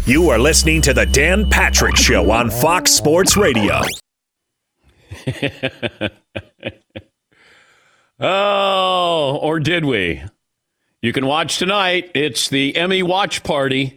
You are listening to the Dan Patrick Show on Fox Sports Radio. Oh, or did we? You can watch tonight. It's the Emmy Watch Party.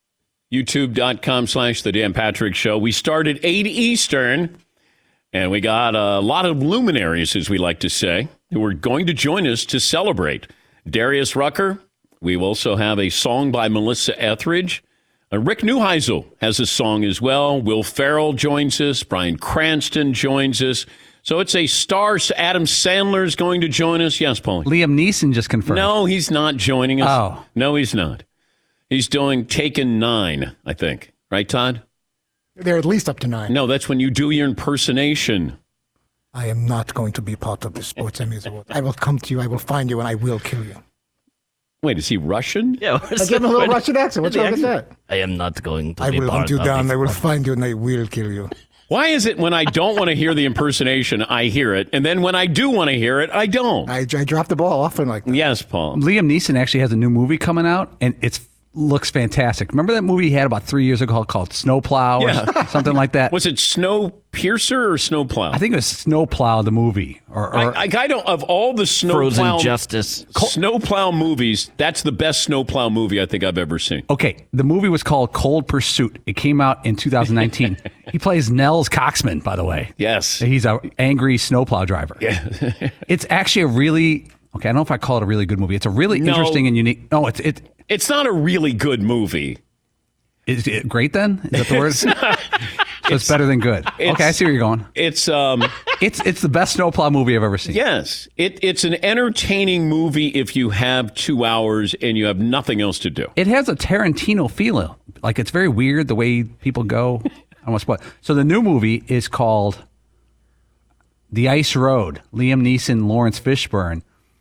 YouTube.com/The Dan Patrick Show. We start at 8 Eastern, and we got a lot of luminaries, as we like to say, who are going to join us to celebrate. Darius Rucker. We also have a song by Melissa Etheridge. Rick Neuheisel has a song as well. Will Ferrell joins us. Bryan Cranston joins us. So it's a star. Adam Sandler's going to join us. Yes, Paulie. Liam Neeson just confirmed. No, he's not joining us. Oh. No, he's not. He's doing Taken 9, I think. Right, Todd? They're at least up to 9. No, that's when you do your impersonation. I am not going to be part of the Sports Emmys Award. I will come to you, I will find you, and I will kill you. Wait, is he Russian? Yeah, I give him a little Russian accent. What's wrong with that? I am not going to I be will part hunt you of down, this. I will find you, and I will kill you. Why is it when I don't want to hear the impersonation, I hear it, and then when I do want to hear it, I don't? I drop the ball often like that. Yes, Paul. Liam Neeson actually has a new movie coming out, and it looks fantastic. Remember that movie he had about 3 years ago called Snowplow or something like that? Was it Snowpiercer or Snowplow? I think it was Snowplow, the movie. I don't, of all the Frozen Justice. Snowplow movies, that's the best Snowplow movie I think I've ever seen. Okay, the movie was called Cold Pursuit. It came out in 2019. He plays Nels Coxman, by the way. Yes. He's an angry snowplow driver. Yeah. It's actually a really, I don't know if I call it a really good movie. It's a really interesting and unique. No, it's not a really good movie. Is it great then? Is that the word? So it's better than good. Okay, I see where you're going. It's it's the best snowplow movie I've ever seen. Yes. It's an entertaining movie if you have 2 hours and you have nothing else to do. It has a Tarantino feel. Like it's very weird the way people go. I almost what. So the new movie is called The Ice Road. Liam Neeson, Lawrence Fishburne.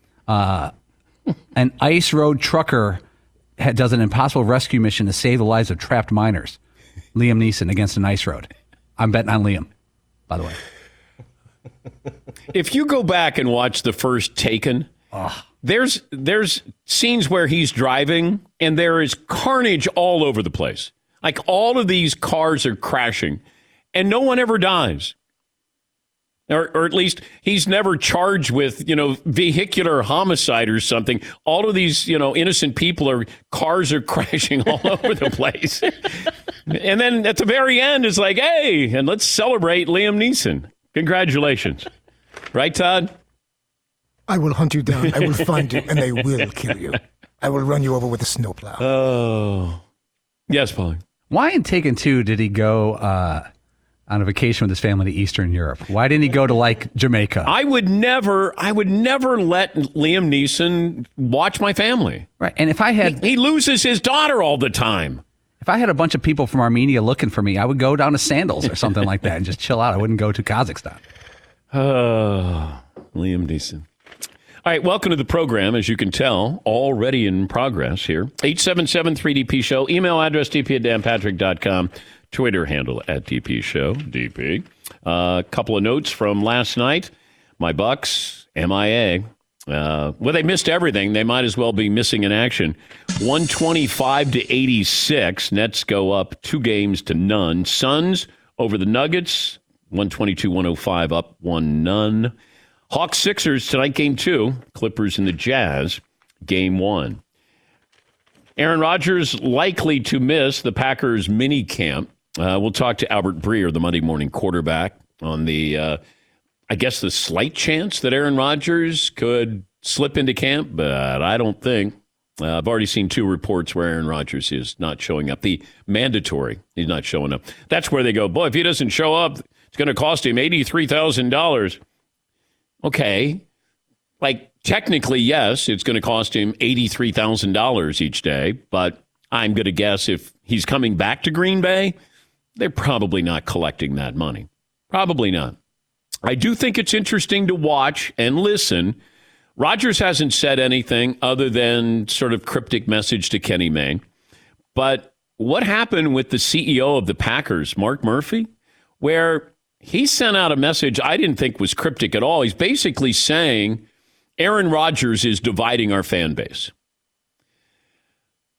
An ice road trucker does an impossible rescue mission to save the lives of trapped miners. Liam Neeson against an ice road. I'm betting on Liam, by the way. If you go back and watch the first Taken, there's scenes where he's driving and there is carnage all over the place. Like all of these cars are crashing and no one ever dies. Or at least he's never charged with, vehicular homicide or something. All of these, innocent cars are crashing all over the place. And then at the very end, it's like, hey, and let's celebrate Liam Neeson. Congratulations. Right, Todd? I will hunt you down, I will find you, and I will kill you. I will run you over with a snowplow. Oh. Yes, Paul. Why in Taken 2 did he go on a vacation with his family to Eastern Europe? Why didn't he go to Jamaica? I would never let Liam Neeson watch my family. Right. And if I had he loses his daughter all the time. If I had a bunch of people from Armenia looking for me, I would go down to Sandals or something like that and just chill out. I wouldn't go to Kazakhstan. Oh, Liam Neeson. All right, welcome to the program. As you can tell, already in progress here. 877-3DP Show. Email address dp@danpatrick.com. Twitter handle @DP Show, DP. A couple of notes from last night. My Bucks, MIA. They missed everything. They might as well be missing in action. 125-86. Nets go up 2 games to none. Suns over the Nuggets. 122-105, up 1-0. Hawks Sixers tonight, game 2. Clippers and the Jazz, game 1. Aaron Rodgers likely to miss the Packers mini camp. We'll talk to Albert Breer, the Monday morning quarterback, on the, the slight chance that Aaron Rodgers could slip into camp, but I don't think. I've already seen 2 reports where Aaron Rodgers is not showing up. The mandatory, he's not showing up. That's where they go, boy, if he doesn't show up, it's going to cost him $83,000. Okay. Technically, yes, it's going to cost him $83,000 each day, but I'm going to guess if he's coming back to Green Bay, they're probably not collecting that money. Probably not. I do think it's interesting to watch and listen. Rodgers hasn't said anything other than sort of cryptic message to Kenny Mayne. But what happened with the CEO of the Packers, Mark Murphy, where he sent out a message I didn't think was cryptic at all. He's basically saying Aaron Rodgers is dividing our fan base.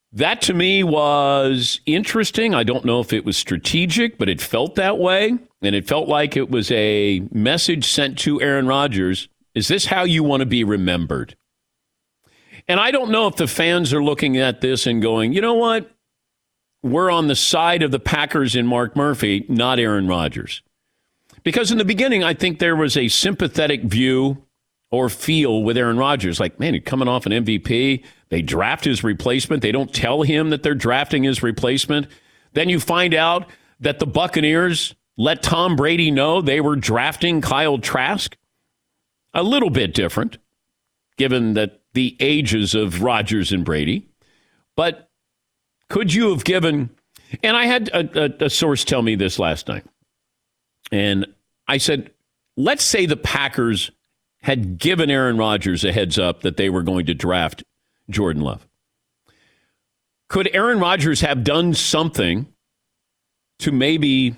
That to me was interesting. I don't know if it was strategic, but it felt that way. And it felt like it was a message sent to Aaron Rodgers. Is this how you want to be remembered? And I don't know if the fans are looking at this and going, you know what? We're on the side of the Packers and Mark Murphy, not Aaron Rodgers. Because in the beginning, I think there was a sympathetic view or feel with Aaron Rodgers. Like, man, he's coming off an MVP. They draft his replacement. They don't tell him that they're drafting his replacement. Then you find out that the Buccaneers let Tom Brady know they were drafting Kyle Trask. A little bit different, given that the ages of Rodgers and Brady. But could you have given, and I had a source tell me this last night. And I said, let's say the Packers had given Aaron Rodgers a heads up that they were going to draft Jordan Love. Could Aaron Rodgers have done something to maybe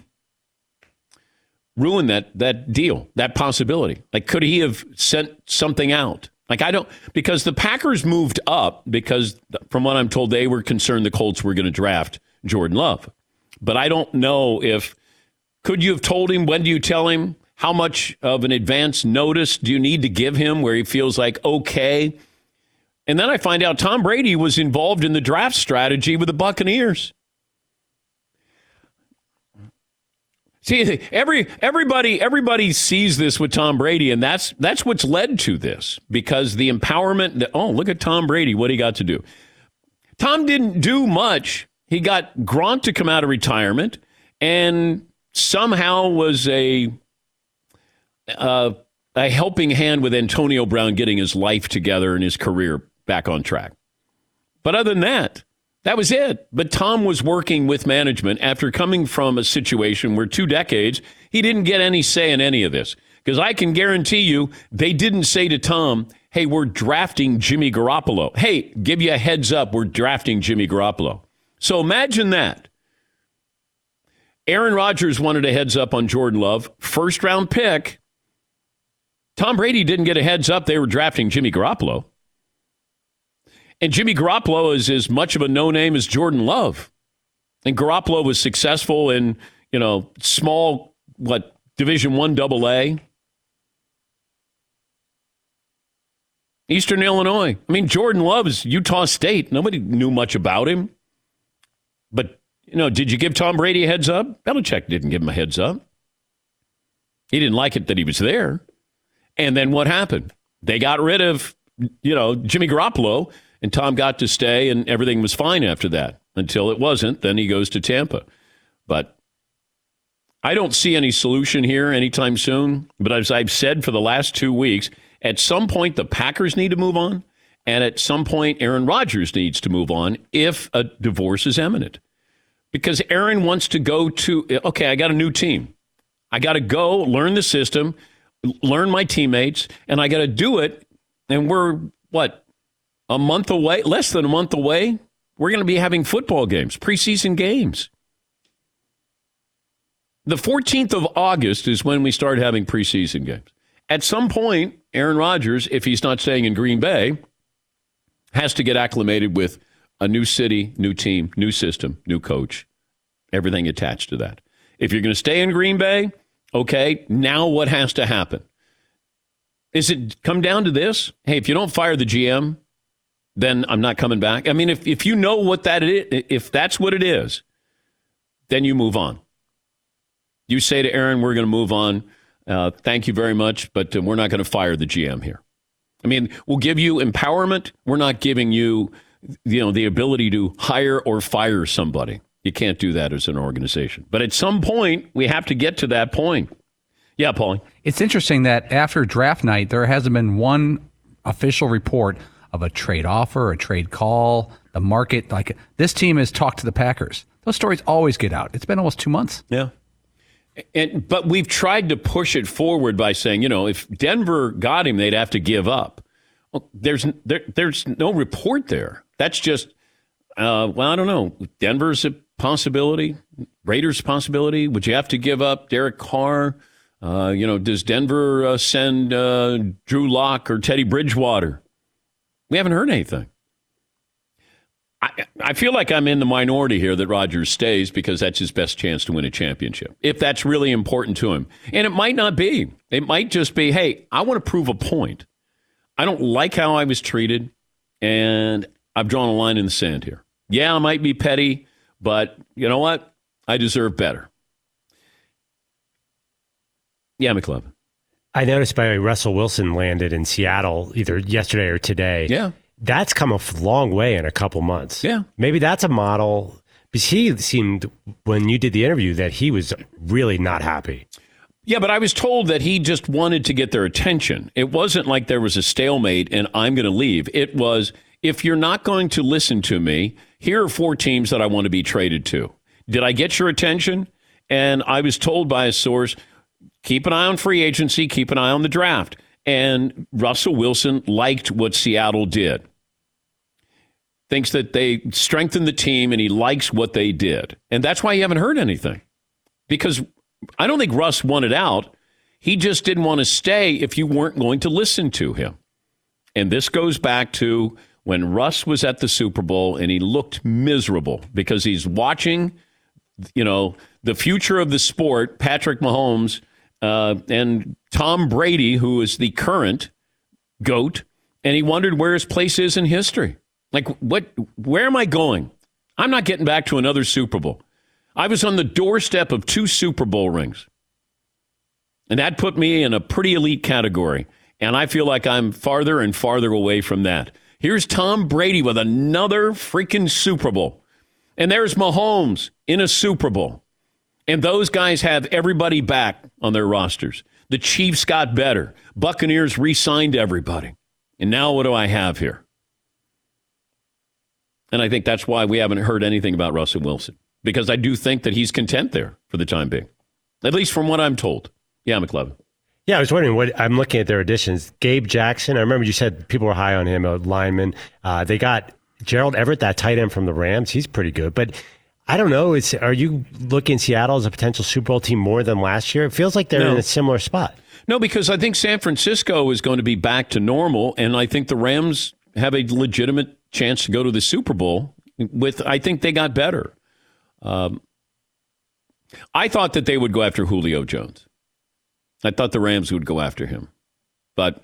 ruin that deal, that possibility? Like, could he have sent something out? Like, I don't, because the Packers moved up because, from what I'm told, they were concerned the Colts were going to draft Jordan Love. But I don't know if, could you have told him, when do you tell him? How much of an advance notice do you need to give him where he feels like, okay? And then I find out Tom Brady was involved in the draft strategy with the Buccaneers. See, everybody sees this with Tom Brady, and that's what's led to this, because the empowerment, oh, look at Tom Brady, what he got to do. Tom didn't do much. He got Gronk to come out of retirement and somehow was a helping hand with Antonio Brown getting his life together and his career back on track. But other than that, that was it. But Tom was working with management after coming from a situation where 2 decades, he didn't get any say in any of this. Because I can guarantee you, they didn't say to Tom, hey, we're drafting Jimmy Garoppolo. Hey, give you a heads up, we're drafting Jimmy Garoppolo. So imagine that. Aaron Rodgers wanted a heads up on Jordan Love, first round pick. Tom Brady didn't get a heads up they were drafting Jimmy Garoppolo. And Jimmy Garoppolo is as much of a no-name as Jordan Love. And Garoppolo was successful in, small, Division I AA. Eastern Illinois. I mean, Jordan Love is Utah State. Nobody knew much about him. But, did you give Tom Brady a heads up? Belichick didn't give him a heads up. He didn't like it that he was there. And then what happened? They got rid of, Jimmy Garoppolo, and Tom got to stay, and everything was fine after that. Until it wasn't. Then he goes to Tampa. But I don't see any solution here anytime soon. But as I've said for the last 2 weeks, at some point the Packers need to move on, and at some point Aaron Rodgers needs to move on if a divorce is imminent. Because Aaron wants to go to, okay, I got a new team. I got to go learn the system, learn my teammates, and I got to do it. And we're, a month away, less than a month away? We're going to be having football games, preseason games. The 14th of August is when we start having preseason games. At some point, Aaron Rodgers, if he's not staying in Green Bay, has to get acclimated with a new city, new team, new system, new coach, everything attached to that. If you're going to stay in Green Bay, okay, now what has to happen? Is it come down to this? Hey, if you don't fire the GM, then I'm not coming back. I mean, if you know what that is, if that's what it is, then you move on. You say to Aaron, we're going to move on. Thank you very much, but we're not going to fire the GM here. I mean, we'll give you empowerment. We're not giving you, the ability to hire or fire somebody. You can't do that as an organization. But at some point, we have to get to that point. Yeah, Paulie. It's interesting that after draft night, there hasn't been one official report of a trade offer, a trade call, the market. Like, this team has talked to the Packers. Those stories always get out. It's been almost 2 months. Yeah. But we've tried to push it forward by saying, if Denver got him, they'd have to give up. Well, there's no report there. That's just, I don't know. Denver's a possibility. Raiders' possibility. Would you have to give up Derek Carr? Does Denver send Drew Lock or Teddy Bridgewater? We haven't heard anything. I feel like I'm in the minority here that Rodgers stays because that's his best chance to win a championship, if that's really important to him. And it might not be. It might just be, hey, I want to prove a point. I don't like how I was treated, and I've drawn a line in the sand here. Yeah, I might be petty, but you know what? I deserve better. Yeah, McLovin. I noticed, by the way, Russell Wilson landed in Seattle either yesterday or today. Yeah. That's come a long way in a couple months. Yeah. Maybe that's a model, because he seemed, when you did the interview, that he was really not happy. Yeah, but I was told that he just wanted to get their attention. It wasn't like there was a stalemate and I'm going to leave. It was, if you're not going to listen to me, here are 4 teams that I want to be traded to. Did I get your attention? And I was told by a source, keep an eye on free agency, keep an eye on the draft. And Russell Wilson liked what Seattle did. Thinks that they strengthened the team and he likes what they did. And that's why you haven't heard anything. Because I don't think Russ wanted out. He just didn't want to stay if you weren't going to listen to him. And this goes back to when Russ was at the Super Bowl and he looked miserable because he's watching, the future of the sport, Patrick Mahomes, and Tom Brady, who is the current GOAT, and he wondered where his place is in history. Like, where am I going? I'm not getting back to another Super Bowl. I was on the doorstep of 2 Super Bowl rings. And that put me in a pretty elite category. And I feel like I'm farther and farther away from that. Here's Tom Brady with another freaking Super Bowl. And there's Mahomes in a Super Bowl. And those guys have everybody back on their rosters. The Chiefs got better. Buccaneers re-signed everybody. And now what do I have here? And I think that's why we haven't heard anything about Russell Wilson. Because I do think that he's content there for the time being. At least from what I'm told. Yeah, McLovin. Yeah, I was wondering I'm looking at their additions. Gabe Jackson, I remember you said people were high on him, a lineman. They got Gerald Everett, that tight end from the Rams. He's pretty good. But I don't know. Are you looking Seattle as a potential Super Bowl team more than last year? It feels like they're in a similar spot. No, because I think San Francisco is going to be back to normal, and I think the Rams have a legitimate chance to go to the Super Bowl. I think they got better. I thought that they would go after Julio Jones. I thought the Rams would go after him. But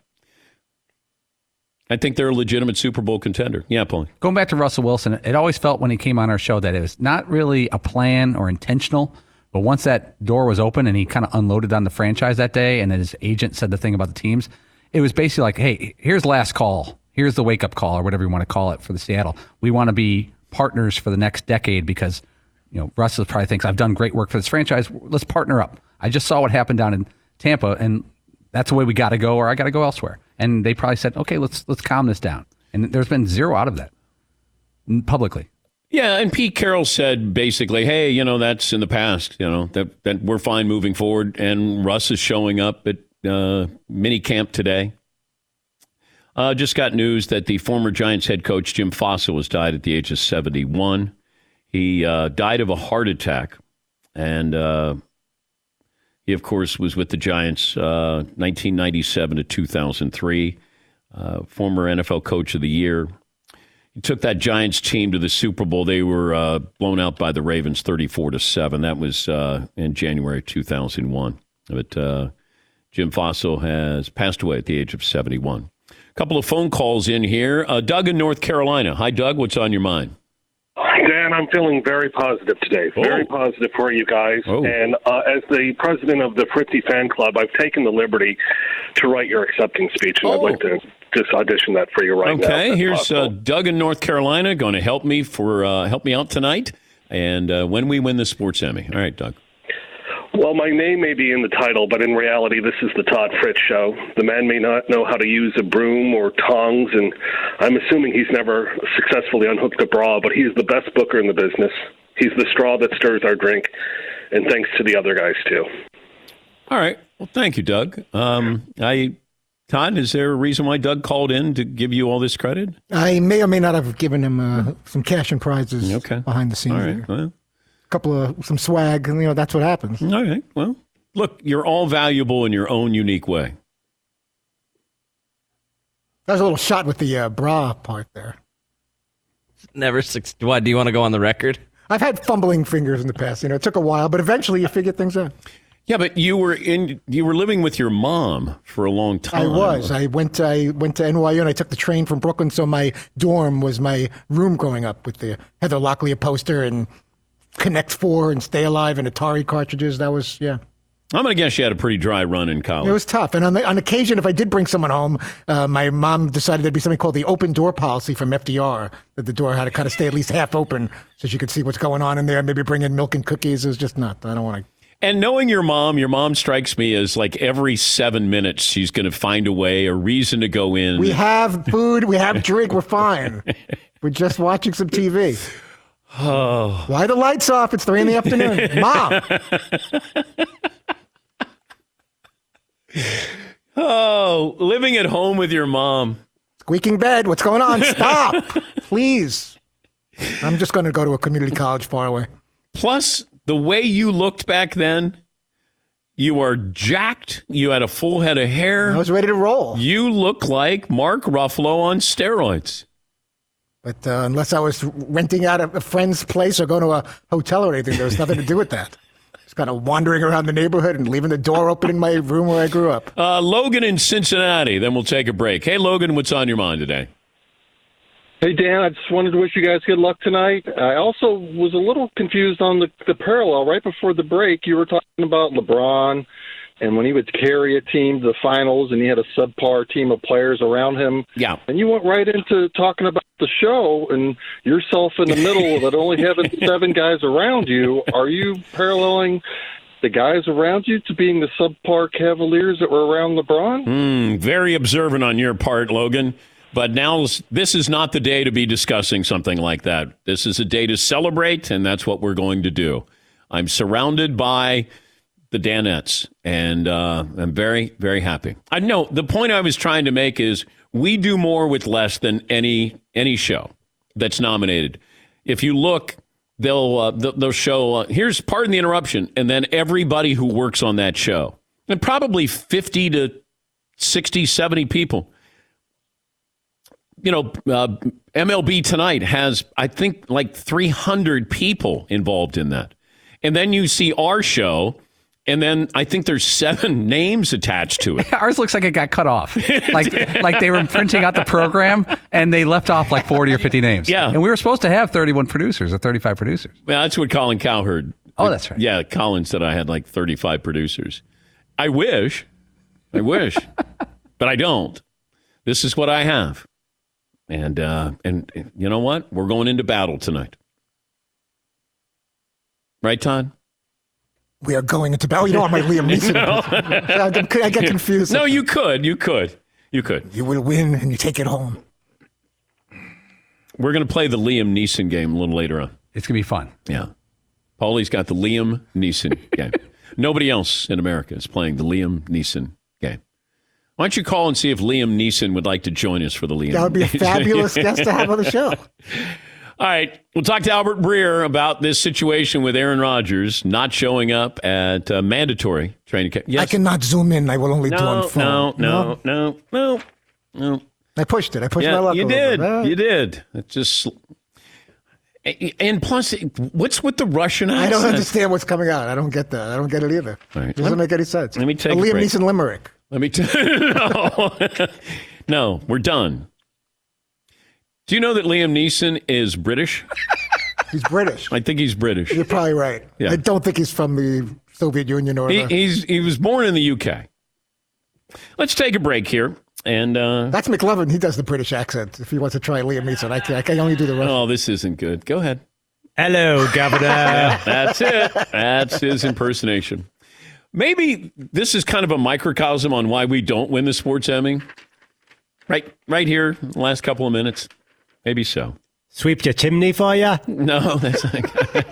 I think they're a legitimate Super Bowl contender. Yeah, Paul. Going back to Russell Wilson, it always felt when he came on our show that it was not really a plan or intentional, but once that door was open and he kind of unloaded on the franchise that day and then his agent said the thing about the teams, it was basically like, hey, here's last call. Here's the wake-up call or whatever you want to call it for the Seattle. We want to be partners for the next decade because, Russell probably thinks I've done great work for this franchise. Let's partner up. I just saw what happened down in Tampa, and that's the way we got to go, or I got to go elsewhere. And they probably said, okay, let's calm this down. And there's been zero out of that publicly. Yeah, and Pete Carroll said basically, hey, that's in the past, that we're fine moving forward. And Russ is showing up at mini camp today. Just got news that the former Giants head coach, Jim Fassel, has died at the age of 71. He died of a heart attack. And he, of course, was with the Giants 1997 to 2003, former NFL Coach of the Year. He took that Giants team to the Super Bowl. They were blown out by the Ravens 34-7. That was in January 2001. But Jim Fassel has passed away at the age of 71. A couple of phone calls in here. Doug in North Carolina. Hi, Doug. What's on your mind? Dan, I'm feeling very positive today. Very positive for you guys. And as the president of the Fritzy Fan Club, I've taken the liberty to write your accepting speech, and I'd like to just audition that for you right now. Okay, here's Doug in North Carolina going to help me out tonight, and when we win the Sports Emmy. All right, Doug. Well, my name may be in the title, but in reality, this is the Todd Fritz Show. The man may not know how to use a broom or tongs, and I'm assuming he's never successfully unhooked a bra, but he's the best booker in the business. He's the straw that stirs our drink, and thanks to the other guys, too. All right. Well, thank you, Doug. Todd, is there a reason why Doug called in to give you all this credit? I may or may not have given him some cash and prizes behind the scenes. All right. Well, some swag, and that's what happens. All right. Well, look, you're all valuable in your own unique way. That was a little shot with the bra part there. Never. What? Do you want to go on the record? I've had fumbling fingers in the past. It took a while, but eventually you figure things out. Yeah, but you were living with your mom for a long time. I was. I went to NYU and I took the train from Brooklyn, so my dorm was my room growing up with the Heather Locklear poster and Connect 4 and Stay Alive and Atari cartridges. That was, yeah. I'm going to guess you had a pretty dry run in college. It was tough. And on occasion, if I did bring someone home, my mom decided there'd be something called the open door policy from FDR, that the door had to kind of stay at least half open so she could see what's going on in there, maybe bring in milk and cookies. It was just not, I don't want to. And knowing your mom strikes me as like every 7 minutes she's going to find a way, a reason to go in. We have food, we have drink, we're fine. We're just watching some TV. Oh. Why the lights off? It's 3 p.m. Mom. Oh, living at home with your mom. Squeaking bed. What's going on? Stop. Please. I'm just going to go to a community college far away. Plus, the way you looked back then, you are jacked. You had a full head of hair. I was ready to roll. You look like Mark Ruffalo on steroids. But unless I was renting out a friend's place or going to a hotel or anything, there was nothing to do with that. Just kind of wandering around the neighborhood and leaving the door open in my room where I grew up. Logan in Cincinnati. Then we'll take a break. Hey, Logan, what's on your mind today? Hey, Dan, I just wanted to wish you guys good luck tonight. I also was a little confused on the parallel. Right before the break, you were talking about LeBron and when he would carry a team to the finals and he had a subpar team of players around him. Yeah. And you went right into talking about the show and yourself in the middle that only having 7 guys around you. Are you paralleling the guys around you to being the subpar Cavaliers that were around LeBron? Very observant on your part, Logan. But now this is not the day to be discussing something like that. This is a day to celebrate, and that's what we're going to do. I'm surrounded by the Danettes, and I'm very, very happy. I know the point I was trying to make is we do more with less than any show that's nominated. If you look, they'll show, here's, pardon the interruption, and then everybody who works on that show. And probably 50 to 60, 70 people. You know, MLB Tonight has, I think, like 300 people involved in that. And then you see our show, and then I think there's 7 names attached to it. Ours looks like it got cut off. like they were printing out the program, and they left off like 40 or 50 names. Yeah. And we were supposed to have 31 producers or 35 producers. Well, that's what Colin Cowherd. Oh, that's right. Yeah, Colin said I had like 35 producers. I wish, but I don't. This is what I have. And you know what? We're going into battle tonight. Right, Todd? We are going into battle. You don't want my Liam Neeson. I get confused. No, you could. You will win and you take it home. We're going to play the Liam Neeson game a little later on. It's going to be fun. Yeah. Paulie's got the Liam Neeson game. Nobody else in America is playing the Liam Neeson game. Why don't you call and see if Liam Neeson would like to join us for the Liam? That would be a fabulous guest to have on the show. All right. We'll talk to Albert Breer about this situation with Aaron Rodgers not showing up at mandatory training camp. Yes. I cannot zoom in. I will only do on phone. No. I pushed it. I pushed my luck. You did. You did. It just. And plus, what's with the Russian accent? I don't understand what's coming out. I don't get that. I don't get it either. Right. It doesn't make any sense. Let me take a a Liam break. Neeson limerick. Let me tell No, we're done. Do you know that Liam Neeson is British? He's British. I think he's British. You're probably right. Yeah. I don't think he's from the Soviet Union or he was born in the UK. Let's take a break here. And that's McLovin. He does the British accent. If he wants to try Liam Neeson, I can only do the Russian. Oh, this isn't good. Go ahead. Hello, Governor. That's it. That's his impersonation. Maybe this is kind of a microcosm on why we don't win the sports Emmy. Right here, the last couple of minutes. Maybe so. Sweep your chimney for you? No, that's not.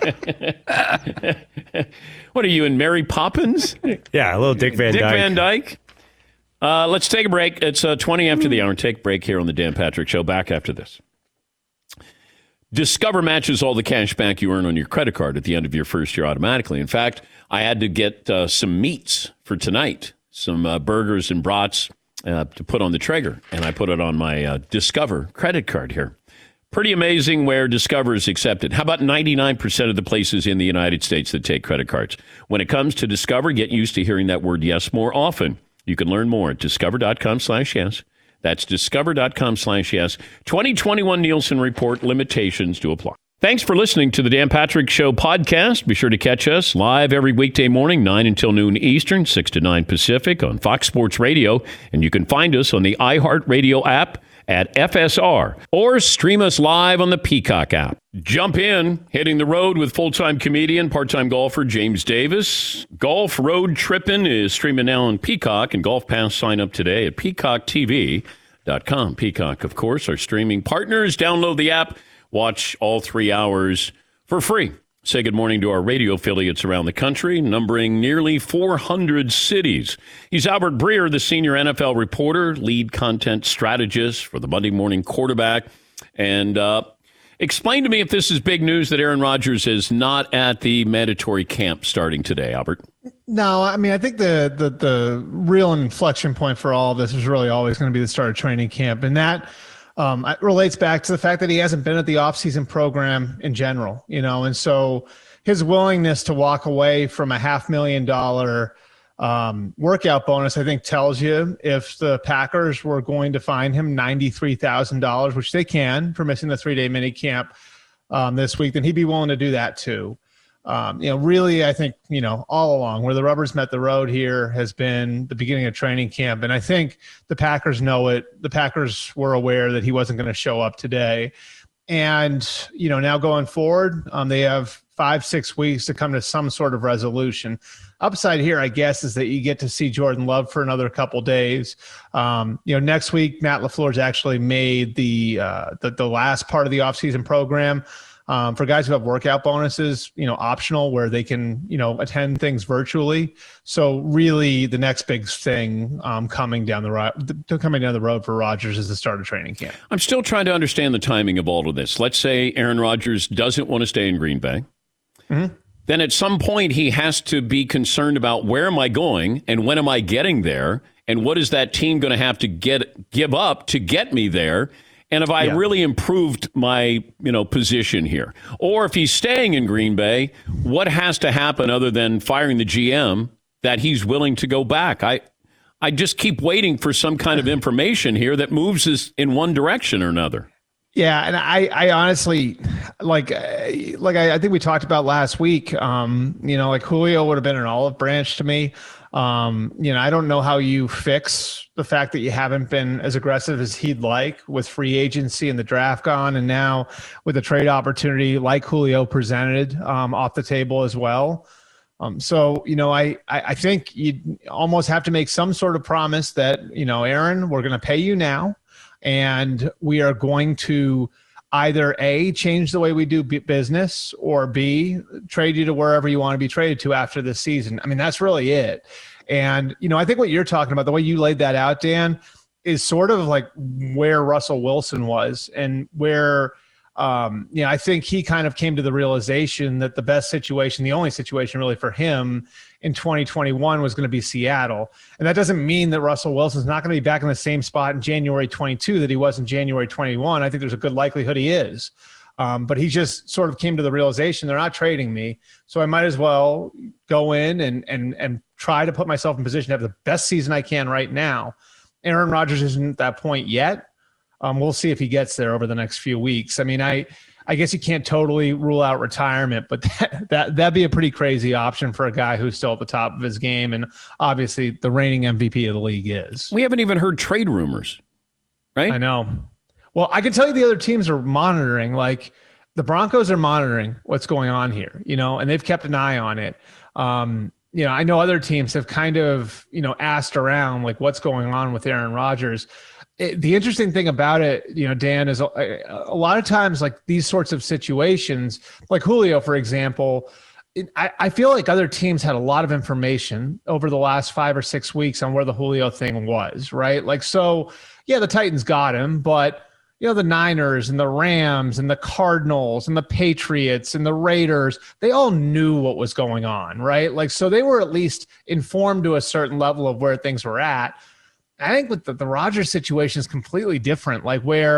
What are you in Mary Poppins? Yeah, a little Dick Van Dyke. Dick Van Dyke. Let's take a break. It's 20 after the hour. Take a break here on the Dan Patrick Show. Back after this. Discover matches all the cash back you earn on your credit card at the end of your first year automatically. In fact, I had to get some meats for tonight, some burgers and brats to put on the Traeger, and I put it on my Discover credit card here. Pretty amazing where Discover is accepted. How about 99% of the places in the United States that take credit cards? When it comes to Discover, get used to hearing that word yes more often. You can learn more at discover.com/yes. That's discover.com/yes. 2021 Nielsen Report, limitations to apply. Thanks for listening to the Dan Patrick Show podcast. Be sure to catch us live every weekday morning, 9 until noon Eastern, 6 to 9 Pacific on Fox Sports Radio. And you can find us on the iHeartRadio app at FSR, or stream us live on the Peacock app. Jump in, hitting the road with full-time comedian, part-time golfer James Davis. Golf Road Trippin' is streaming now on Peacock, and Golf Pass sign up today at peacocktv.com. Peacock, of course, our streaming partners. Download the app, watch all 3 hours for free. Say good morning to our radio affiliates around the country, numbering nearly 400 cities. He's Albert Breer, the senior NFL reporter, lead content strategist for the Monday Morning Quarterback. And explain to me if this is big news that Aaron Rodgers is not at the mandatory camp starting today, Albert. No, I mean, I think the real inflection point for all of this is really always going to be the start of training camp. And that it relates back to the fact that he hasn't been at the offseason program in general, and so his willingness to walk away from a $500,000 workout bonus, I think, tells you if the Packers were going to fine him $93,000, which they can for missing the 3-day mini camp this week, then he'd be willing to do that too. Really, I think, all along where the rubber's met the road here has been the beginning of training camp. And I think the Packers know it. The Packers were aware that he wasn't going to show up today. And, now going forward, they have 5-6 weeks to come to some sort of resolution. Upside here, I guess, is that you get to see Jordan Love for another couple days. Next week, Matt LaFleur's actually made the last part of the offseason program for guys who have workout bonuses, optional, where they can, attend things virtually. So really the next big thing coming down the road for Rodgers is the start of training camp. I'm still trying to understand the timing of all of this. Let's say Aaron Rodgers doesn't want to stay in Green Bay. Mm-hmm. Then at some point he has to be concerned about where am I going and when am I getting there? And what is that team going to have to give up to get me there? And have I really improved my, position here? Or if he's staying in Green Bay, what has to happen other than firing the GM that he's willing to go back? I just keep waiting for some kind of information here that moves us in one direction or another. Yeah, and I honestly, I think we talked about last week, Julio would have been an olive branch to me. I don't know how you fix the fact that you haven't been as aggressive as he'd like with free agency and the draft gone, and now with a trade opportunity like Julio presented off the table as well. I think you almost have to make some sort of promise that, Aaron, we're going to pay you now, and we are going to either A, change the way we do business, or B, trade you to wherever you want to be traded to after this season. I mean, that's really it. And, I think what you're talking about, the way you laid that out, Dan, is sort of like where Russell Wilson was and where, I think he kind of came to the realization that the best situation, the only situation really for him in 2021 was going to be Seattle. And that doesn't mean that Russell Wilson's not going to be back in the same spot in January 22 that he was in January 21. I think there's a good likelihood he is. But he just sort of came to the realization they're not trading me, so I might as well go in and try to put myself in position to have the best season I can right now. Aaron Rodgers isn't at that point yet. We'll see if he gets there over the next few weeks. I mean, I guess you can't totally rule out retirement, but that'd be a pretty crazy option for a guy who's still at the top of his game, and obviously the reigning MVP of the league is. We haven't even heard trade rumors, right? I know. Well, I can tell you the other teams are monitoring. Like the Broncos are monitoring what's going on here, and they've kept an eye on it. I know other teams have kind of, asked around like what's going on with Aaron Rodgers. The interesting thing about it, Dan, is a lot of times like these sorts of situations, like Julio, for example, I feel like other teams had a lot of information over the last 5 or 6 weeks on where the Julio thing was, right? Like, so yeah, the Titans got him, but the Niners and the Rams and the Cardinals and the Patriots and the Raiders, they all knew what was going on, right? Like, so they were at least informed to a certain level of where things were at. I think with the Rodgers situation is completely different, like where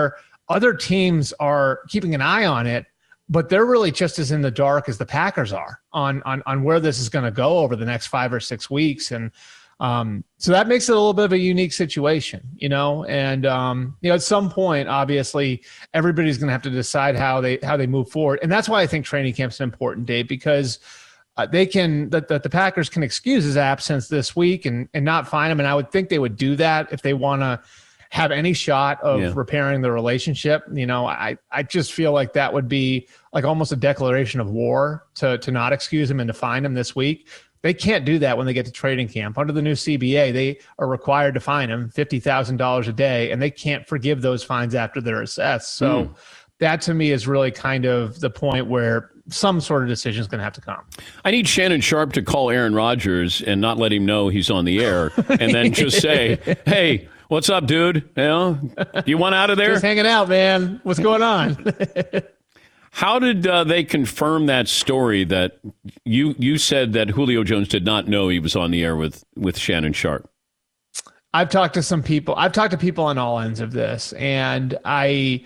other teams are keeping an eye on it, but they're really just as in the dark as the Packers are on where this is going to go over the next 5 or 6 weeks. And so that makes it a little bit of a unique situation, and, at some point, obviously everybody's going to have to decide how they move forward. And that's why I think training camp's an important day, because the Packers can excuse his absence this week and not fine him. And I would think they would do that if they want to have any shot of repairing the relationship. I just feel like that would be like almost a declaration of war to not excuse him and to fine him this week. They can't do that when they get to training camp. Under the new CBA, they are required to fine him $50,000 a day, and they can't forgive those fines after they're assessed. So that to me is really kind of the point where some sort of decision is going to have to come. I need Shannon Sharpe to call Aaron Rodgers and not let him know he's on the air, and then just say, "Hey, what's up, dude? You want out of there? Just hanging out, man. What's going on?" How did they confirm that story that you said that Julio Jones did not know he was on the air with Shannon Sharpe? I've talked to some people. I've talked to people on all ends of this, and I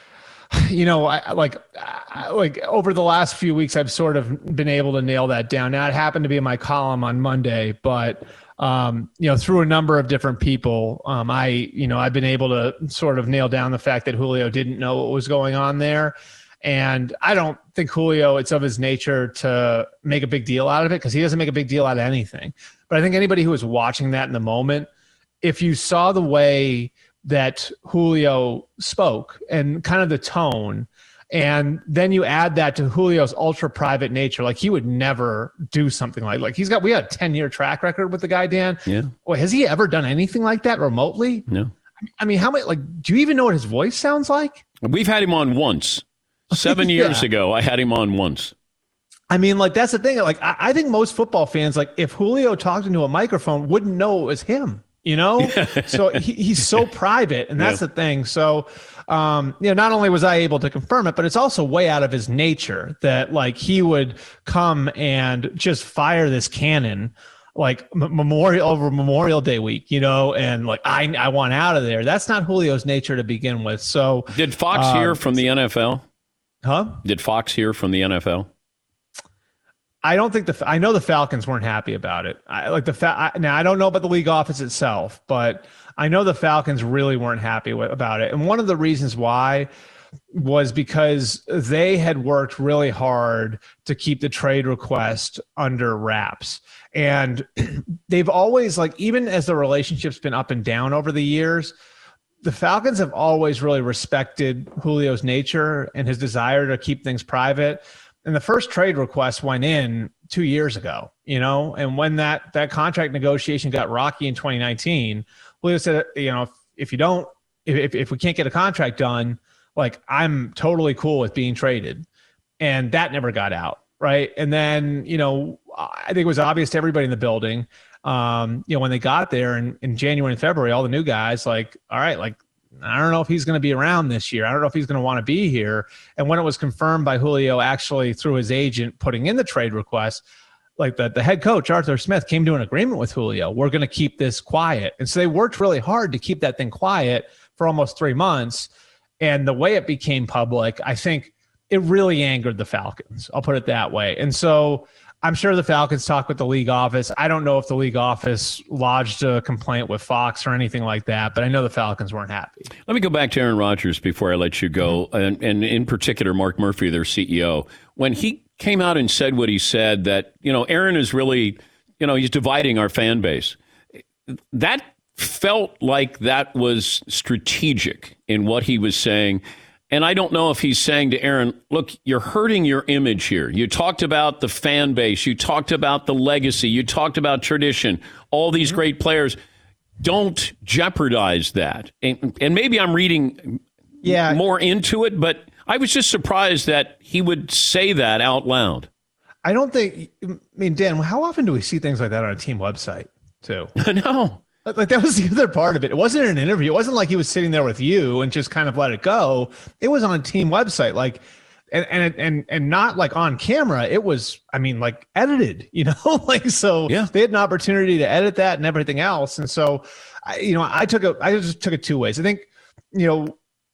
over the last few weeks, I've sort of been able to nail that down. Now, it happened to be in my column on Monday, but through a number of different people, I've been able to sort of nail down the fact that Julio didn't know what was going on there. And I don't think Julio, it's of his nature to make a big deal out of it, because he doesn't make a big deal out of anything. But I think anybody who was watching that in the moment, if you saw the way that Julio spoke and kind of the tone, and then you add that to Julio's ultra private nature, like he would never do something we had a 10-year track record with the guy, Dan. Yeah. Well, has he ever done anything like that remotely? No. I mean, how many, do you even know what his voice sounds like? We've had him on once. 7 years ago, I had him on once. I mean, that's the thing. I think most football fans, if Julio talked into a microphone, wouldn't know it was him, So he's so private, and that's the thing. So, not only was I able to confirm it, but it's also way out of his nature that he would come and just fire this cannon Memorial Day week, and I want out of there. That's not Julio's nature to begin with. So did Fox hear from the NFL? Huh? Did Fox hear from the NFL? I don't think I know the Falcons weren't happy about it. Now I don't know about the league office itself, but I know the Falcons really weren't happy about it. And one of the reasons why was because they had worked really hard to keep the trade request under wraps. And they've always, even as the relationship's been up and down over the years, the Falcons have always really respected Julio's nature and his desire to keep things private. And the first trade request went in 2 years ago, and when that contract negotiation got rocky in 2019, Julio said, if we can't get a contract done, I'm totally cool with being traded. And that never got out. Right. And then, I think it was obvious to everybody in the building, when they got there in January and February, all the new guys, all right, I don't know if he's going to be around this year. I don't know if he's going to want to be here. And when it was confirmed by Julio, actually through his agent putting in the trade request, the head coach, Arthur Smith, came to an agreement with Julio. We're going to keep this quiet. And so they worked really hard to keep that thing quiet for almost 3 months. And the way it became public, I think it really angered the Falcons. I'll put it that way. And so I'm sure the Falcons talked with the league office. I don't know if the league office lodged a complaint with Fox or anything like that, but I know the Falcons weren't happy. Let me go back to Aaron Rodgers before I let you go, and in particular, Mark Murphy, their CEO. When he came out and said what he said, that, Aaron is really, he's dividing our fan base. That felt like that was strategic in what he was saying. And I don't know if he's saying to Aaron, look, you're hurting your image here. You talked about the fan base. You talked about the legacy. You talked about tradition, all these great players. Don't jeopardize that. And maybe I'm reading more into it, but I was just surprised that he would say that out loud. I don't think, Dan, how often do we see things like that on a team website too? No. That was the other part of it. It wasn't an interview. It wasn't like he was sitting there with you and just kind of let it go. It was on a team website, and not on camera. It was, edited, so they had an opportunity to edit that and everything else. And so, I just took it two ways. I think,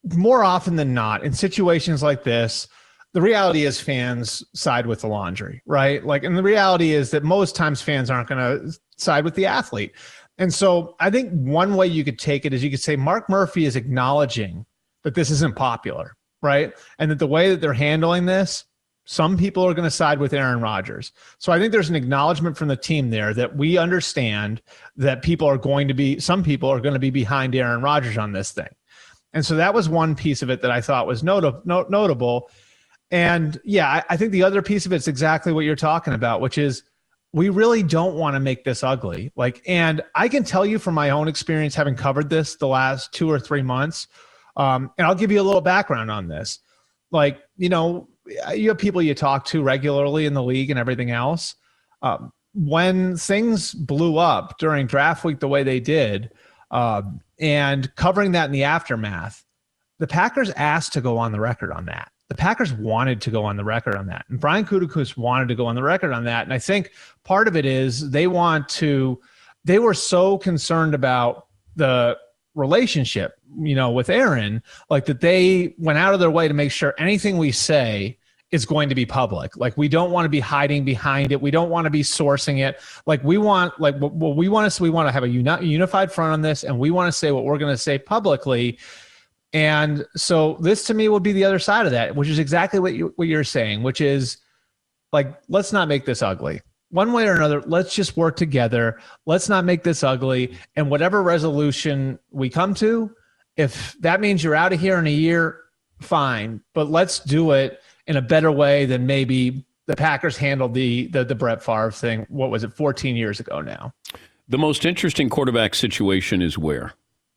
more often than not, in situations like this, the reality is fans side with the laundry, right? Like, and the reality is that most times fans aren't going to side with the athlete. And so I think one way you could take it is you could say Mark Murphy is acknowledging that this isn't popular, right? And that the way that they're handling this, some people are going to side with Aaron Rodgers. So I think there's an acknowledgement from the team there that we understand that some people are going to be behind Aaron Rodgers on this thing. And so that was one piece of it that I thought was notable. And yeah, I think the other piece of it's exactly what you're talking about, which is we really don't want to make this ugly. And I can tell you from my own experience, having covered this the last 2 or 3 months, and I'll give you a little background on this. You have people you talk to regularly in the league and everything else. When things blew up during draft week the way they did, and covering that in the aftermath, the Packers asked to go on the record on that. The Packers wanted to go on the record on that. And Brian Gutekunst wanted to go on the record on that. And I think part of it is they were so concerned about the relationship, with Aaron, that they went out of their way to make sure anything we say is going to be public. We don't want to be hiding behind it. We don't want to be sourcing it. We want to have a unified front on this, and we want to say what we're going to say publicly. And so this to me would be the other side of that, which is exactly what you're saying, which is let's not make this ugly. One way or another, let's just work together. Let's not make this ugly. And whatever resolution we come to, if that means you're out of here in a year, fine. But let's do it in a better way than maybe the Packers handled the Brett Favre thing. What was it, 14 years ago now? The most interesting quarterback situation is where?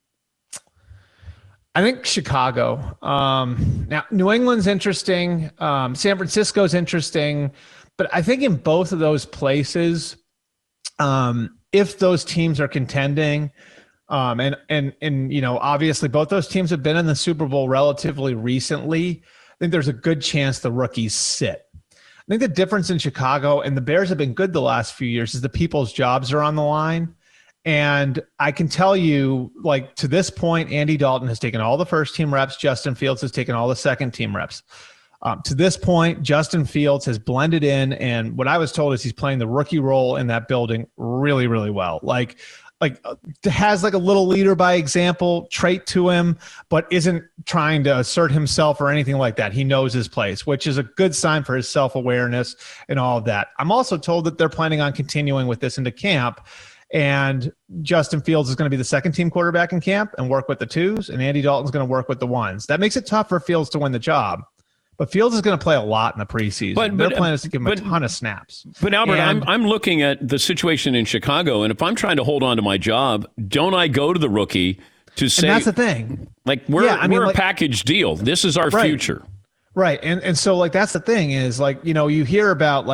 I think Chicago. Now, New England's interesting. San Francisco's interesting. But I think in both of those places, if those teams are contending, and obviously both those teams have been in the Super Bowl relatively recently, I think there's a good chance the rookies sit. I think the difference in Chicago, and the Bears have been good the last few years, is the people's jobs are on the line. And I can tell you, to this point, Andy Dalton has taken all the first-team reps. Justin Fields has taken all the second-team reps. To this point, Justin Fields has blended in, and what I was told is he's playing the rookie role in that building really, really well. Has a little leader by example trait to him, but isn't trying to assert himself or anything like that. He knows his place, which is a good sign for his self-awareness and all of that. I'm also told that they're planning on continuing with this into camp, and Justin Fields is going to be the second-team quarterback in camp and work with the twos, and Andy Dalton's going to work with the ones. That makes it tough for Fields to win the job. But Fields is going to play a lot in the preseason. Their plan is to give him a ton of snaps. But Albert, I'm looking at the situation in Chicago, and if I'm trying to hold on to my job, don't I go to the rookie to say? And that's the thing. We're a package deal. This is our future. Right. And so that's the thing is you hear about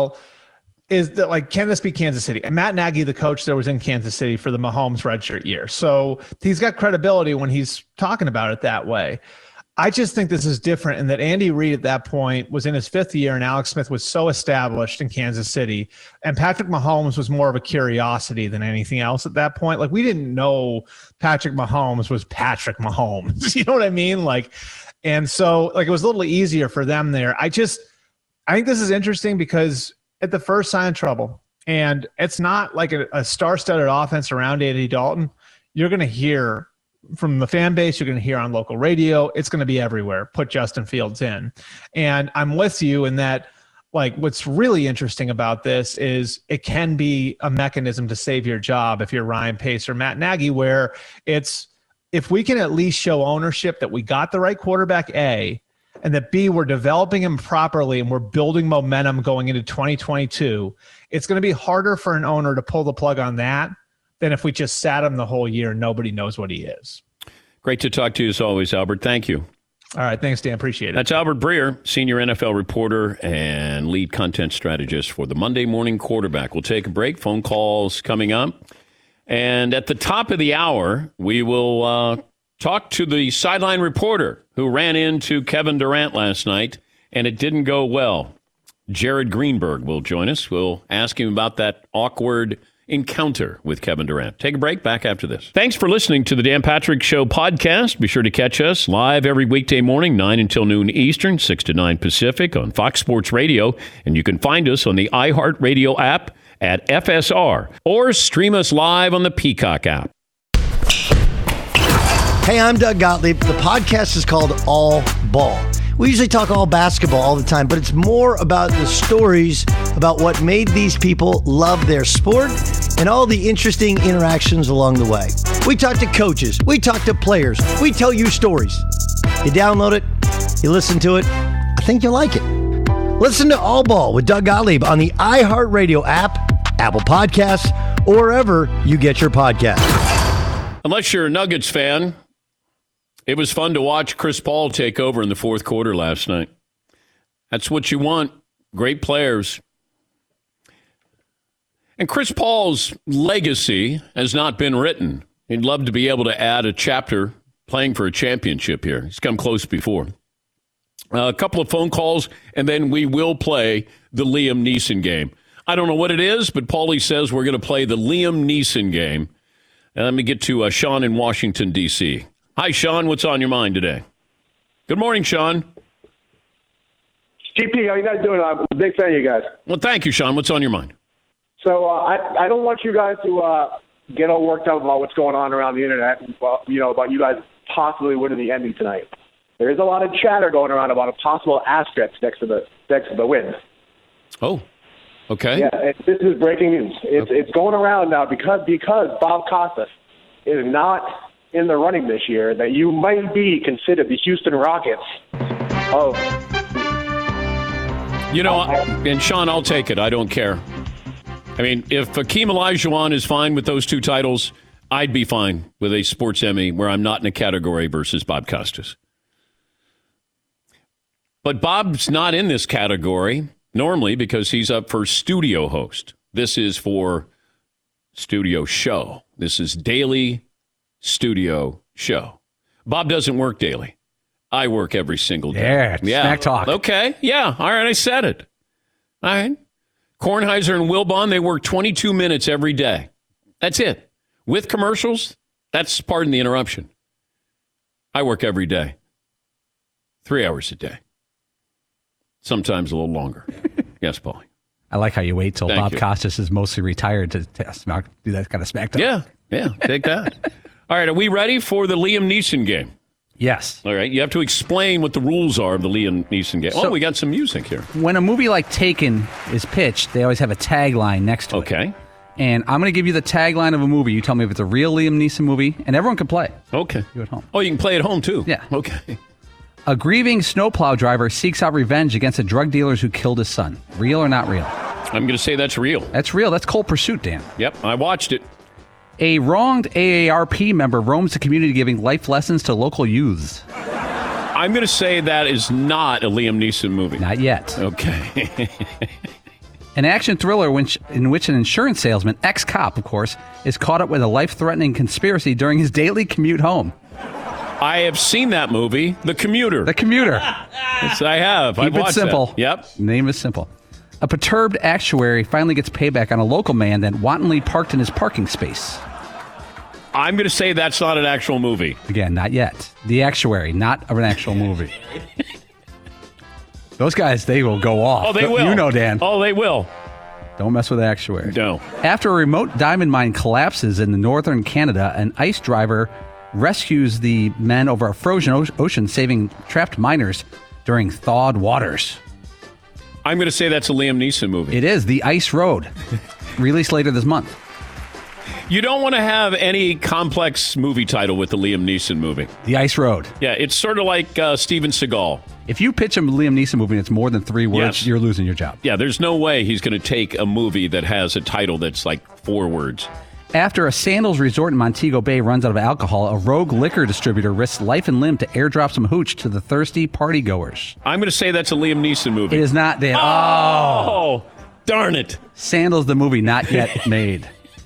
is that can this be Kansas City? And Matt Nagy, the coach there, was in Kansas City for the Mahomes redshirt year. So he's got credibility when he's talking about it that way. I just think this is different in that Andy Reid at that point was in his 5th year, and Alex Smith was so established in Kansas City, and Patrick Mahomes was more of a curiosity than anything else at that point. We didn't know Patrick Mahomes was Patrick Mahomes. You know what I mean? And so it was a little easier for them there. I think this is interesting because at the first sign of trouble, and it's not a star-studded offense around Andy Dalton, you're going to hear from the fan base, you're going to hear on local radio, it's going to be everywhere. Put Justin Fields in. And I'm with you in that, what's really interesting about this is it can be a mechanism to save your job if you're Ryan Pace or Matt Nagy, where it's, if we can at least show ownership that we got the right quarterback, A, and that B, we're developing him properly and we're building momentum going into 2022, it's going to be harder for an owner to pull the plug on that than if we just sat him the whole year and nobody knows what he is. Great to talk to you as always, Albert. Thank you. All right. Thanks, Dan. Appreciate it. That's Albert Breer, senior NFL reporter and lead content strategist for the Monday Morning Quarterback. We'll take a break. Phone calls coming up. And at the top of the hour, we will talk to the sideline reporter who ran into Kevin Durant last night, and it didn't go well. Jared Greenberg will join us. We'll ask him about that awkward encounter with Kevin Durant. Take a break, back after this. Thanks for listening to the Dan Patrick Show podcast. Be sure to catch us live every weekday morning, 9 until noon Eastern, 6 to 9 Pacific on Fox Sports Radio. And you can find us on the iHeartRadio app at FSR or stream us live on the Peacock app. Hey, I'm Doug Gottlieb. The podcast is called All Ball. We usually talk all basketball all the time, but it's more about the stories about what made these people love their sport and all the interesting interactions along the way. We talk to coaches. We talk to players. We tell you stories. You download it. You listen to it. I think you'll like it. Listen to All Ball with Doug Gottlieb on the iHeartRadio app, Apple Podcasts, or wherever you get your podcasts. Unless you're a Nuggets fan, it was fun to watch Chris Paul take over in the fourth quarter last night. That's what you want. Great players. And Chris Paul's legacy has not been written. He'd love to be able to add a chapter playing for a championship here. He's come close before. A couple of phone calls, and then we will play the Liam Neeson game. I don't know what it is, but Paulie says we're going to play the Liam Neeson game. And let me get to Sean in Washington, D.C. Hi, Sean. What's on your mind today? Good morning, Sean. GP, how you guys doing? I'm a big fan of you guys. Well, thank you, Sean. What's on your mind? So I don't want you guys to get all worked up about what's going on around the internet. Well, about you guys possibly winning the Emmy tonight. There is a lot of chatter going around about a possible asterisk next to the win. Oh, okay. Yeah, this is breaking news. It's going around now because Bob Costas is not in the running this year, that you might be considered the Houston Rockets of... and Sean, I'll take it. I don't care. I mean, if Hakeem Olajuwon is fine with those two titles, I'd be fine with a sports Emmy where I'm not in a category versus Bob Costas. But Bob's not in this category normally because he's up for studio host. This is for studio show. This is daily studio show. Bob doesn't work daily. I work every single day. Yeah, smack talk. Okay, yeah, all right, I said it. All right. Kornheiser and Wilbon, they work 22 minutes every day. That's it. With commercials, that's pardon the interruption. I work every day. 3 hours a day. Sometimes a little longer. Yes, Paulie. I like how you wait till Thank Bob you. Costas is mostly retired to do that kind of smack talk. Yeah, take that. All right, are we ready for the Liam Neeson game? Yes. All right, you have to explain what the rules are of the Liam Neeson game. So- we got some music here. When a movie like Taken is pitched, they always have a tagline next to it. Okay. And I'm going to give you the tagline of a movie. You tell me if it's a real Liam Neeson movie, and everyone can play. Okay. You at home. Oh, you can play at home, too? Yeah. Okay. A grieving snowplow driver seeks out revenge against the drug dealers who killed his son. Real or not real? I'm going to say that's real. That's real. That's Cold Pursuit, Dan. Yep, I watched it. A wronged AARP member roams the community giving life lessons to local youths. I'm going to say that is not a Liam Neeson movie. Not yet. Okay. An action thriller in which an insurance salesman, ex-cop, of course, is caught up with a life-threatening conspiracy during his daily commute home. I have seen that movie, The Commuter. The Commuter. Yes, I have. Keep I've it watched simple. That. Yep. Name is simple. A perturbed actuary finally gets payback on a local man that wantonly parked in his parking space. I'm going to say that's not an actual movie. Again, not yet. The Actuary, not an actual movie. Those guys, they will go off. Oh, they will. You know, Dan. Oh, they will. Don't mess with the Actuary. No. After a remote diamond mine collapses in northern Canada, an ice driver rescues the men over a frozen ocean, saving trapped miners during thawed waters. I'm going to say that's a Liam Neeson movie. It is The Ice Road, released later this month. You don't want to have any complex movie title with the Liam Neeson movie. The Ice Road. Yeah, it's sort of like Steven Seagal. If you pitch a Liam Neeson movie and it's more than 3 words, Yes. you're losing your job. Yeah, there's no way he's going to take a movie that has a title that's like 4 words. After a Sandals resort in Montego Bay runs out of alcohol, a rogue liquor distributor risks life and limb to airdrop some hooch to the thirsty partygoers. I'm going to say that's a Liam Neeson movie. It is not, Dan. Oh, darn it. Sandals, the movie, not yet made.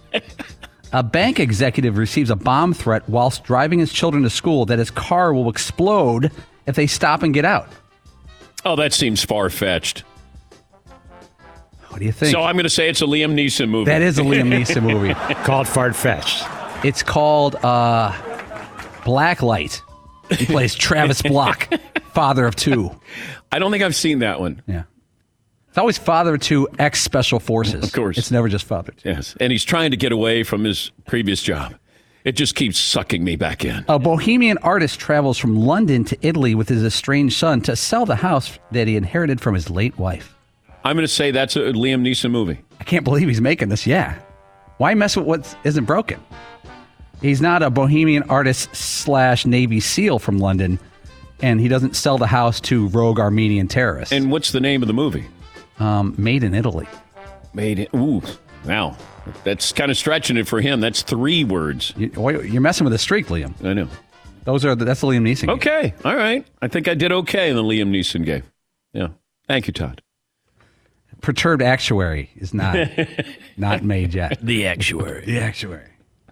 A bank executive receives a bomb threat whilst driving his children to school that his car will explode if they stop and get out. Oh, that seems far-fetched. What do you think? So I'm going to say it's a Liam Neeson movie. That is a Liam Neeson movie. Called Far-Fetched. It's called Blacklight. He plays Travis Block, father of two. I don't think I've seen that one. Yeah. It's always father of two, ex-special forces. Of course. It's never just father of two. Yes, and he's trying to get away from his previous job. It just keeps sucking me back in. A bohemian artist travels from London to Italy with his estranged son to sell the house that he inherited from his late wife. I'm going to say that's a Liam Neeson movie. I can't believe he's making this. Yeah. Why mess with what isn't broken? He's not a bohemian artist / Navy SEAL from London, and he doesn't sell the house to rogue Armenian terrorists. And what's the name of the movie? Made in Italy. Ooh, wow. That's kind of stretching it for him. That's 3 words. You're messing with a streak, Liam. I know. That's the Liam Neeson game. Okay. All right. I think I did okay in the Liam Neeson game. Yeah. Thank you, Todd. Perturbed Actuary is not made yet. The Actuary. The Actuary.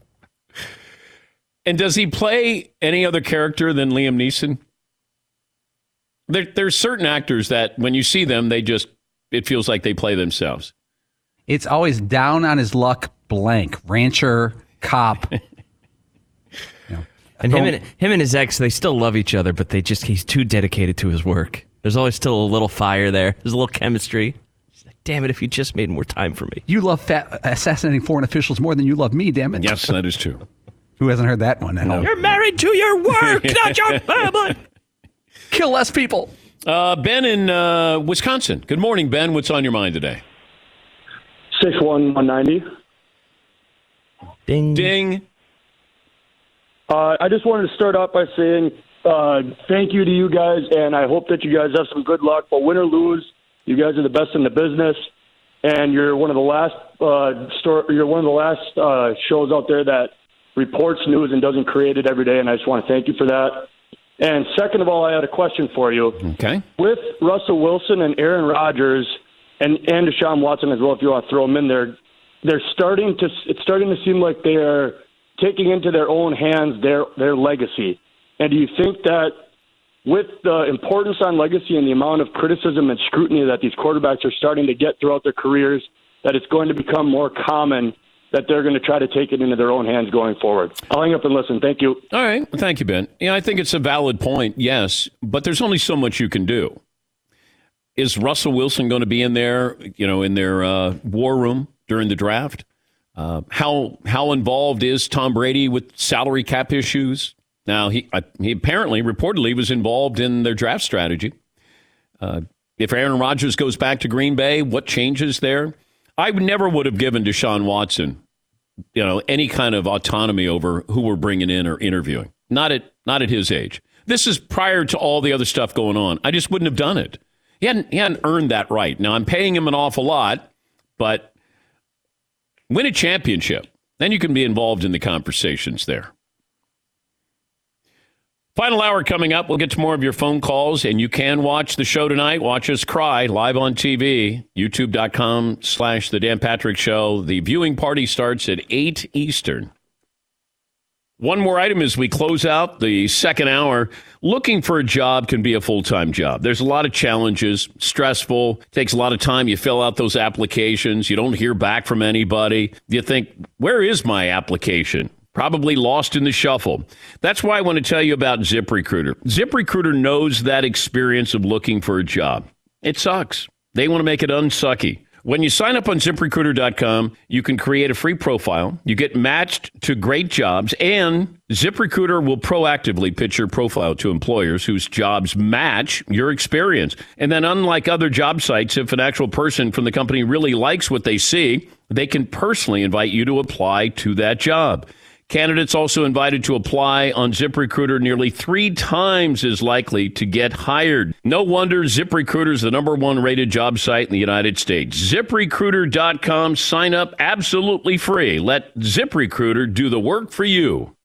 And does he play any other character than Liam Neeson? There's certain actors that when you see them, it feels like they play themselves. It's always down on his luck, blank. Rancher, cop. And him and his ex, they still love each other, but he's too dedicated to his work. There's always still a little fire there. There's a little chemistry. Like, damn it, if you just made more time for me. You love assassinating foreign officials more than you love me, damn it. Yes, that is true. Who hasn't heard that one? No. You're married to your work, not your family. Kill less people. Ben in Wisconsin. Good morning, Ben. What's on your mind today? 61190. Ding. Ding. I just wanted to start off by saying thank you to you guys, and I hope that you guys have some good luck. But win or lose, you guys are the best in the business, and you're one of the last shows out there that reports news and doesn't create it every day. And I just want to thank you for that. And second of all, I had a question for you. Okay. With Russell Wilson and Aaron Rodgers and Deshaun Watson as well, if you want to throw them in there, it's starting to seem like they are taking into their own hands their legacy. And do you think that with the importance on legacy and the amount of criticism and scrutiny that these quarterbacks are starting to get throughout their careers, that it's going to become more common that they're going to try to take it into their own hands going forward? I'll hang up and listen. Thank you. All right. Thank you, Ben. Yeah, I think it's a valid point, yes, but there's only so much you can do. Is Russell Wilson going to be in there, in their war room during the draft? How involved is Tom Brady with salary cap issues? Now, he apparently, reportedly, was involved in their draft strategy. If Aaron Rodgers goes back to Green Bay, what changes there? I never would have given Deshaun Watson, any kind of autonomy over who we're bringing in or interviewing. Not at his age. This is prior to all the other stuff going on. I just wouldn't have done it. He hadn't earned that right. Now, I'm paying him an awful lot, but win a championship. Then you can be involved in the conversations there. Final hour coming up. We'll get to more of your phone calls, and you can watch the show tonight. Watch us cry live on TV, youtube.com/The Dan Patrick Show. The viewing party starts at 8 Eastern. One more item as we close out the second hour. Looking for a job can be a full-time job. There's a lot of challenges, stressful, takes a lot of time. You fill out those applications. You don't hear back from anybody. You think, where is my application? Probably lost in the shuffle. That's why I want to tell you about ZipRecruiter. ZipRecruiter knows that experience of looking for a job. It sucks. They want to make it unsucky. When you sign up on ZipRecruiter.com, you can create a free profile. You get matched to great jobs, and ZipRecruiter will proactively pitch your profile to employers whose jobs match your experience. And then unlike other job sites, if an actual person from the company really likes what they see, they can personally invite you to apply to that job. Candidates also invited to apply on ZipRecruiter nearly 3 times as likely to get hired. No wonder ZipRecruiter is the #1 rated job site in the United States. ZipRecruiter.com. Sign up absolutely free. Let ZipRecruiter do the work for you.